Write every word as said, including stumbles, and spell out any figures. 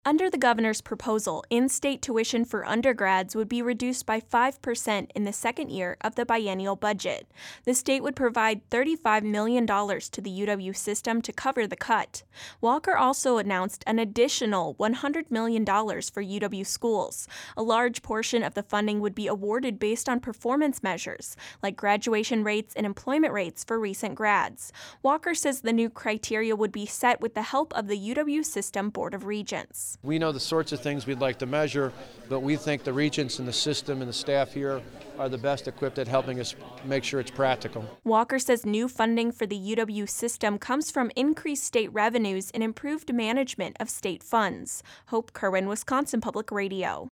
Under the governor's proposal, in-state tuition for undergrads would be reduced by five percent in the second year of the biennial budget. The state would provide thirty-five million dollars to the U W system to cover the cut. Walker also announced an additional one hundred million dollars for U W schools. A large portion of the funding would be awarded based on performance measures, like graduation rates and employment rates for recent grads. Walker says the new criteria would be set with the help of the U W System Board of Regents. We know the sorts of things we'd like to measure, but we think the regents and the system and the staff here are the best equipped at helping us make sure it's practical. Walker says new funding for the U W system comes from increased state revenues and improved management of state funds. Hope Kerwin, Wisconsin Public Radio.